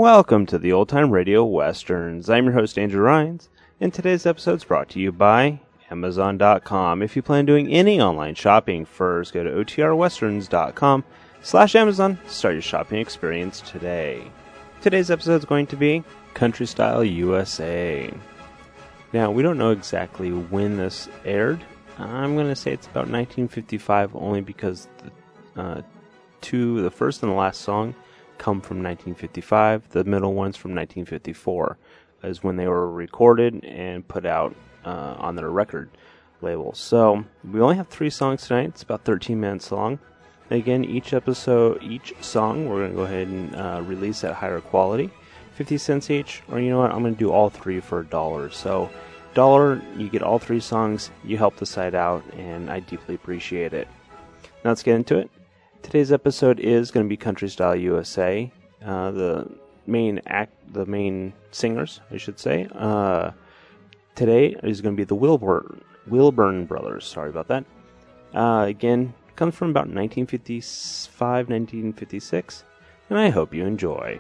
Welcome to the Old Time Radio Westerns. I'm your host, Andrew Rhynes, and today's episode is brought to you by Amazon.com. If you plan on doing any online shopping, first go to otrwesterns.com/Amazon to start your shopping experience today. Today's episode is going to be Country Style USA. Now, we don't know exactly when this aired. I'm going to say it's about 1955 only because the first and the last song come from 1955. The middle one's from 1954 is when they were recorded and put out on their record label. So we only have 3 songs tonight. It's about 13 minutes long. Again, each song we're going to go ahead and release at higher quality, 50 cents each, or you know what, I'm going to do all 3 for $1. So $1, you get all 3 songs, you help the site out, and I deeply appreciate it. Now let's get into it. Today's episode is going to be Country Style USA. The main singers, I should say. Today is going to be the Wilburn Brothers. Sorry about that. Again, comes from about 1955, 1956, and I hope you enjoy.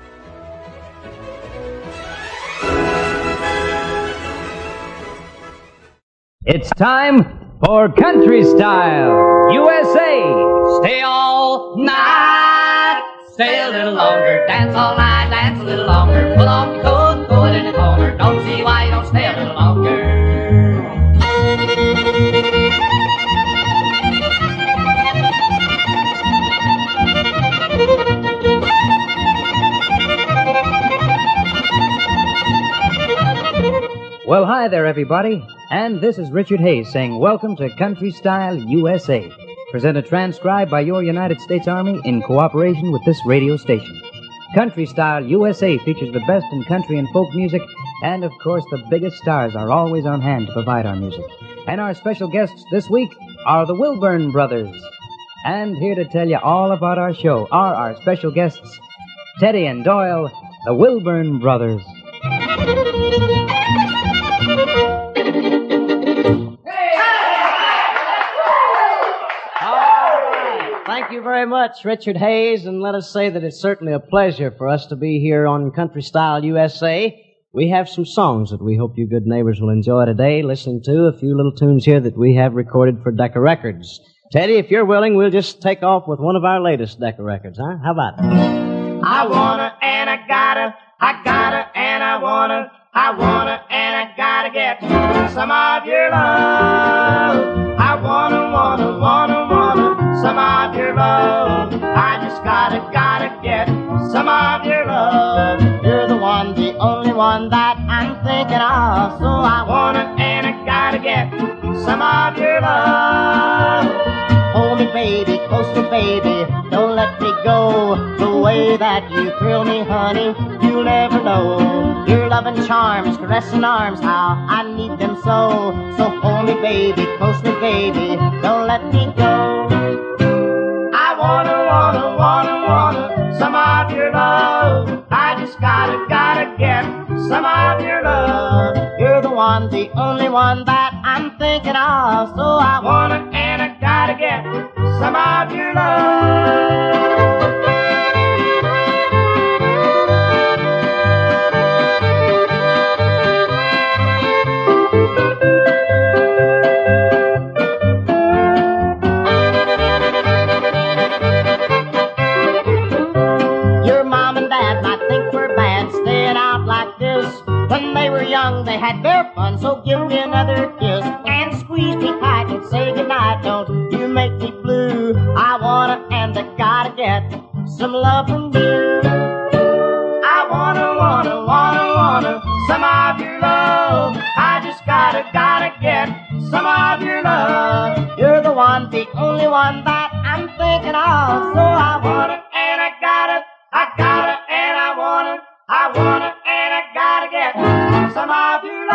It's time for Country Style USA. Stay all night, stay a little longer, dance all night, dance a little longer, pull off your coat and throw it in the corner, don't see why you don't stay a little longer. Well, hi there, everybody, and this is Richard Hayes saying welcome to Country Style USA, presented transcribed by your United States Army in cooperation with this radio station. Country Style USA features the best in country and folk music, and of course the biggest stars are always on hand to provide our music. And our special guests this week are the Wilburn Brothers. And here to tell you all about our show are our special guests, Teddy and Doyle, the Wilburn Brothers. Thank you very much, Richard Hayes, and let us say that it's certainly a pleasure for us to be here on Country Style USA. We have some songs that we hope you good neighbors will enjoy today, listening to a few little tunes here that we have recorded for Decca Records. Teddy, if you're willing, we'll just take off with one of our latest Decca Records, huh? How about it? I wanna and I gotta and I wanna and I gotta get some of your love. I wanna some of your love. I just gotta get some of your love. You're the one, the only one that I'm thinking of. So I wanna and I gotta get some of your love. Hold me, baby, close me, baby, don't let me go. The way that you thrill me, honey, you'll never know. Your loving charms, caressing arms, how I need them so. So hold me, baby, close me, baby, don't let me go. I wanna some of your love. I just gotta get some of your love. You're the one, the only one that I'm thinking of. So I wanna and I gotta get some of your love. When they were young, they had their fun, so give me another kiss and squeeze me tight and say goodnight. Don't you make me blue. I wanna and I gotta get some love from you. I wanna some of your love. I just gotta get some of your love. You're the one, the only one that I'm thinking of. So I wanna and I gotta and I wanna and I gotta get some of your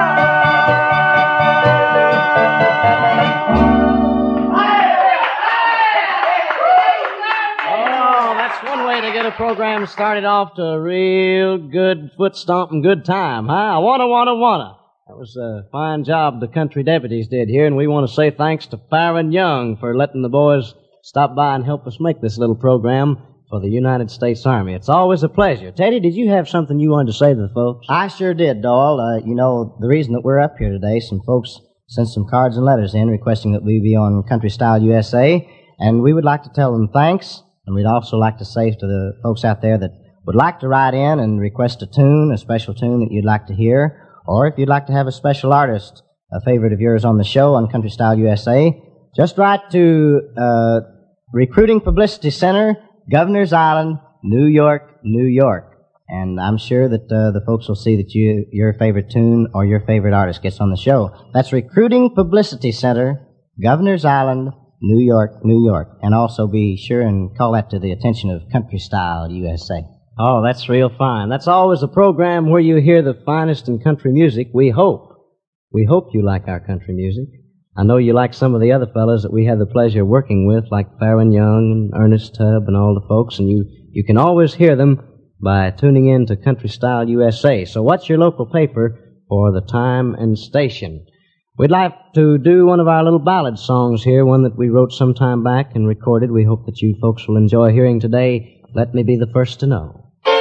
Oh, that's one way to get a program started off to a real good foot-stomping good time, huh? I wanna. That was a fine job the country deputies did here, and we want to say thanks to Farron Young for letting the boys stop by and help us make this little program for the United States Army. It's always a pleasure. Teddy, did you have something you wanted to say to the folks? I sure did, Doyle. The reason that we're up here today, some folks sent some cards and letters in requesting that we be on Country Style USA, and we would like to tell them thanks, and we'd also like to say to the folks out there that would like to write in and request a tune, a special tune that you'd like to hear, or if you'd like to have a special artist, a favorite of yours on the show on Country Style USA, just write to Recruiting Publicity Center, Governor's Island, New York, New York. And I'm sure that the folks will see that your favorite tune or your favorite artist gets on the show. That's Recruiting Publicity Center, Governor's Island, New York, New York. And also be sure and call that to the attention of Country Style USA. Oh, that's real fine. That's always a program where you hear the finest in country music, we hope. We hope you like our country music. I know you like some of the other fellas that we have the pleasure of working with, like Farron Young and Ernest Tubb and all the folks, and you can always hear them by tuning in to Country Style USA. So what's your local paper for the time and station? We'd like to do one of our little ballad songs here, one that we wrote some time back and recorded. We hope that you folks will enjoy hearing today. Let me be the first to know.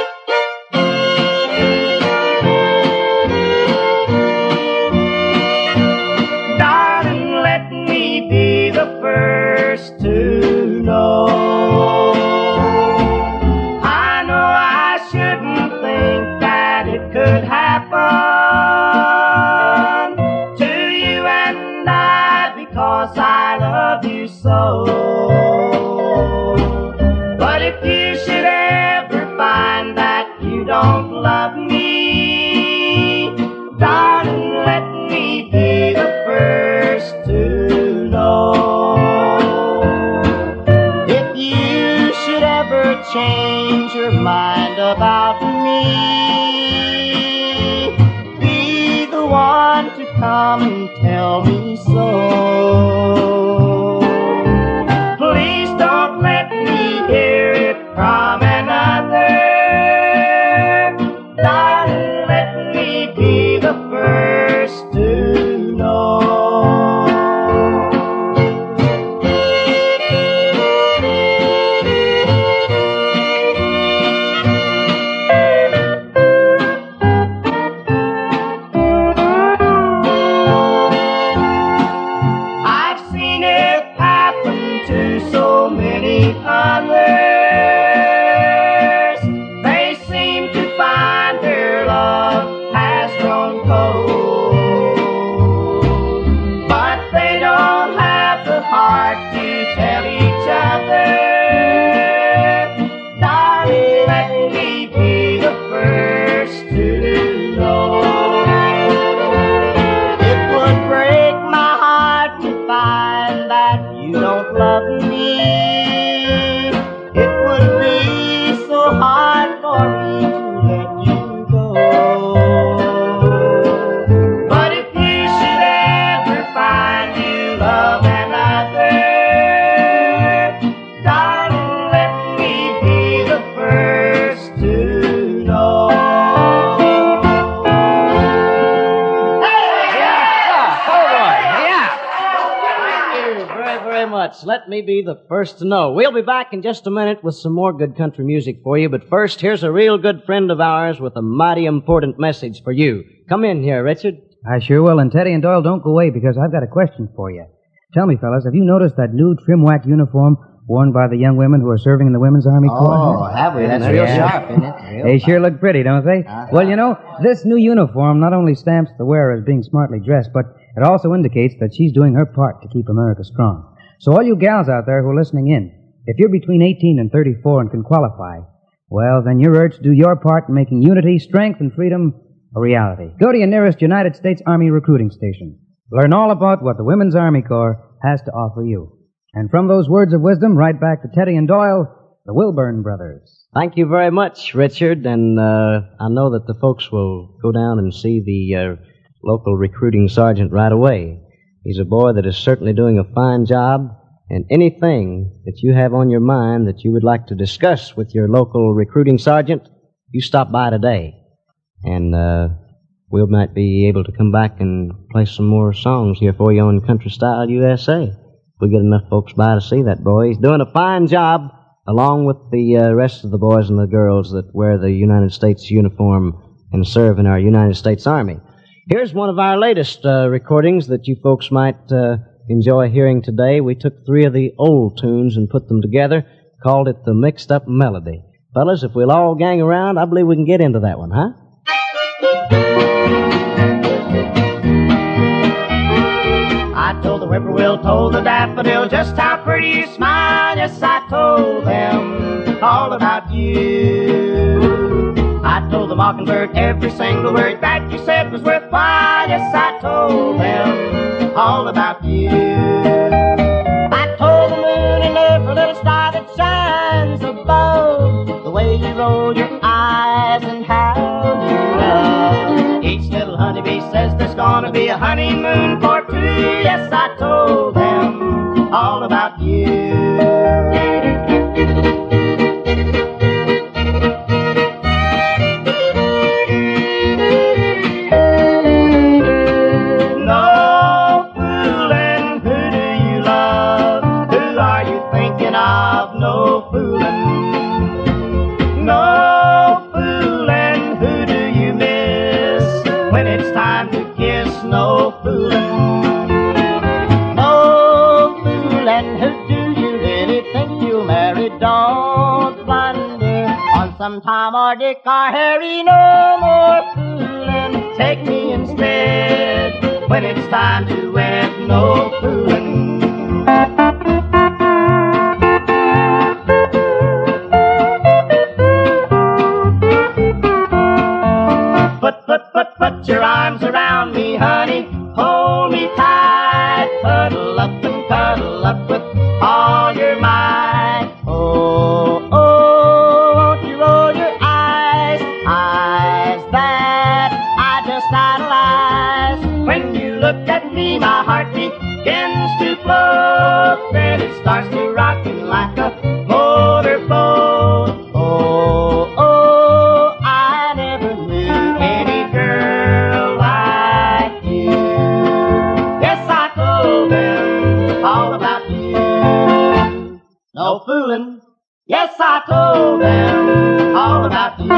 First to know. I know I shouldn't think that it could happen to you and I because I love you so. But if you should ever find that you don't love me, darling, let me be the first to know. Change your mind about me, be the one to come and tell me so. Please don't let me hear it from another. Darling, let me be the first to know. Let me be the first to know. We'll be back in just a minute with some more good country music for you, but first, here's a real good friend of ours with a mighty important message for you. Come in here, Richard. I sure will, and Teddy and Doyle, don't go away because I've got a question for you. Tell me, fellas, have you noticed that new trim whack uniform worn by the young women who are serving in the Women's Army Corps? Oh, have we? That's real sharp, isn't it? They sure look pretty, don't they? Well, you know, this new uniform not only stamps the wearer as being smartly dressed, but it also indicates that she's doing her part to keep America strong. So all you gals out there who are listening in, if you're between 18 and 34 and can qualify, well, then you're urged to do your part in making unity, strength, and freedom a reality. Go to your nearest United States Army recruiting station. Learn all about what the Women's Army Corps has to offer you. And from those words of wisdom, right back to Teddy and Doyle, the Wilburn Brothers. Thank you very much, Richard, and I know that the folks will go down and see the local recruiting sergeant right away. He's a boy that is certainly doing a fine job, and anything that you have on your mind that you would like to discuss with your local recruiting sergeant, you stop by today, and we might be able to come back and play some more songs here for you on Country Style USA. If we get enough folks by to see that boy. He's doing a fine job, along with the rest of the boys and the girls that wear the United States uniform and serve in our United States Army. Here's one of our latest recordings that you folks might enjoy hearing today. We took 3 of the old tunes and put them together, called it the Mixed Up Melody. Fellas, if we'll all gang around, I believe we can get into that one, huh? I told the whippoorwill, told the daffodil just how pretty you smile. Yes, I told them all about you. I told the mockingbird every single word that you said was worthwhile. Yes, I told them all about you. I told the moon and every little star that shines above the way you roll your eyes and how you love. Each little honeybee says there's gonna be a honeymoon for 2. Yes, I told them all about you. No foolin', who do you love? Who are you thinking of? No foolin'. No foolin', who do you miss when it's time to kiss? No foolin'. Don't blunder on some Tom or Dick or Harry. No more fooling. Take me instead when it's time to wed. No fooling. Put your arms around me, honey. Hold me tight. Cuddle up and cuddle up with all your might. Oh, oh, won't you roll your eyes, eyes that I just idolize. When you look at me, my heart begins to flow. Then it starts to rockin' like a motorboat. Oh, oh, I never knew any girl like you. Yes, I told them all about you. No fooling. Yes, I told them all about you.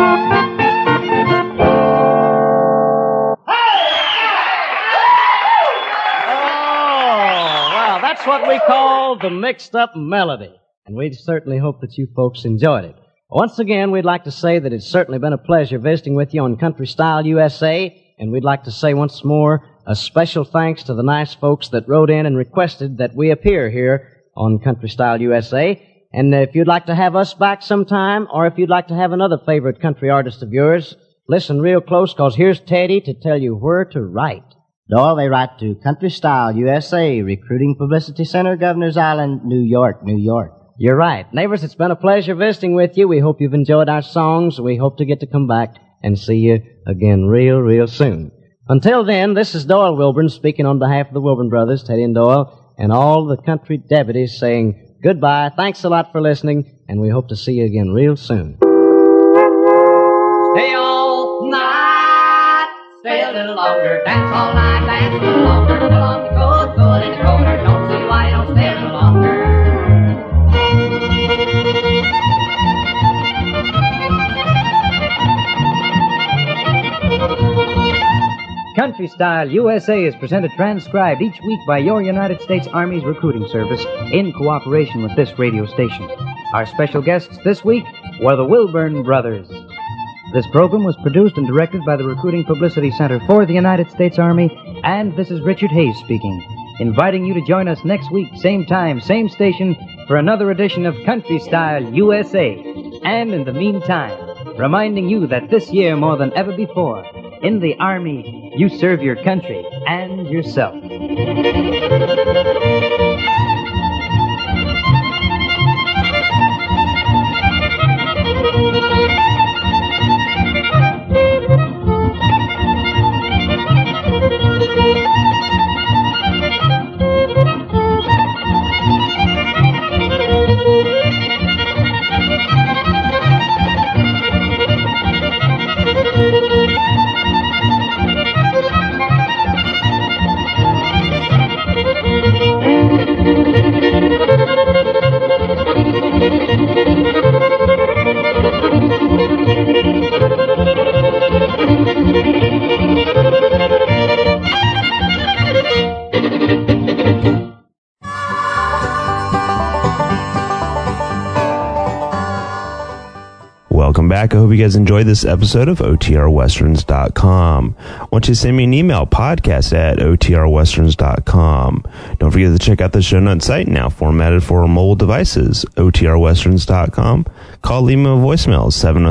Oh, well, that's what we call the Mixed Up Melody. And we certainly hope that you folks enjoyed it. Once again, we'd like to say that it's certainly been a pleasure visiting with you on Country Style USA. And we'd like to say once more a special thanks to the nice folks that wrote in and requested that we appear here on Country Style USA. And if you'd like to have us back sometime, or if you'd like to have another favorite country artist of yours, listen real close, because here's Teddy to tell you where to write. Doyle, they write to Country Style USA, Recruiting Publicity Center, Governor's Island, New York, New York. You're right. Neighbors, it's been a pleasure visiting with you. We hope you've enjoyed our songs. We hope to get to come back and see you again real soon. Until then, this is Doyle Wilburn speaking on behalf of the Wilburn brothers, Teddy and Doyle, and all the country deputies saying goodbye. Thanks a lot for listening, and we hope to see you again real soon. Stay all night, stay a little longer, dance all night, dance a little longer, pull on the coat, go in the corner, don't see why you don't stay a little longer. Country Style USA is presented transcribed each week by your United States Army's recruiting service in cooperation with this radio station. Our special guests this week were the Wilburn Brothers. This program was produced and directed by the Recruiting Publicity Center for the United States Army, and this is Richard Hayes speaking, inviting you to join us next week, same time, same station, for another edition of Country Style USA. And in the meantime, reminding you that this year more than ever before, in the Army, you serve your country and yourself. Thank you. back. I hope you guys enjoyed this episode of OTRWesterns.com. I want you to send me an email, podcast@OTRWesterns.com. Don't forget to check out the show notes site, now formatted for mobile devices, OTRWesterns.com. Call, leave me a voicemail,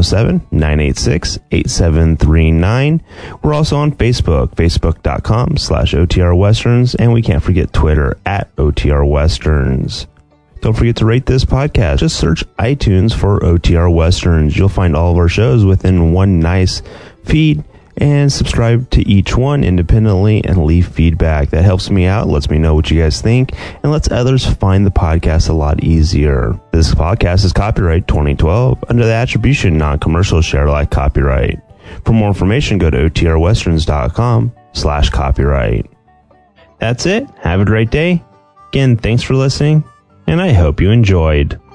707-986-8739. We're also on Facebook, facebook.com/OTRWesterns, and we can't forget Twitter @OTRWesterns. Don't forget to rate this podcast. Just search iTunes for OTR Westerns. You'll find all of our shows within one nice feed, and subscribe to each one independently and leave feedback. That helps me out, lets me know what you guys think, and lets others find the podcast a lot easier. This podcast is copyright 2012 under the attribution non-commercial share alike copyright. For more information, go to OTRWesterns.com/copyright. That's it. Have a great day. Again, thanks for listening, and I hope you enjoyed.